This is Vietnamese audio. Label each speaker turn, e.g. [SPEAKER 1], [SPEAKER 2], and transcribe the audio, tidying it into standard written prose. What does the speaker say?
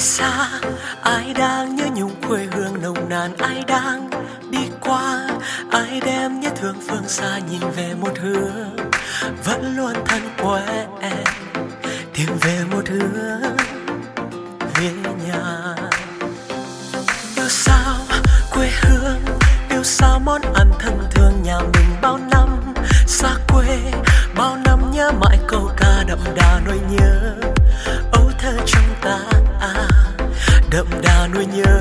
[SPEAKER 1] xa, ai đang nhớ nhung quê hương nồng nàn, ai đang đi qua, ai đem nhớ thương phương xa nhìn về một hướng vẫn luôn thân quen, tìm về một hướng về nhà. Yêu sao quê hương, yêu sao món ăn thân thương nhà mình bao năm xa quê, bao năm nhớ mãi câu ca đậm đà nỗi nhớ âu thơ trong ta, đậm đà nỗi nhớ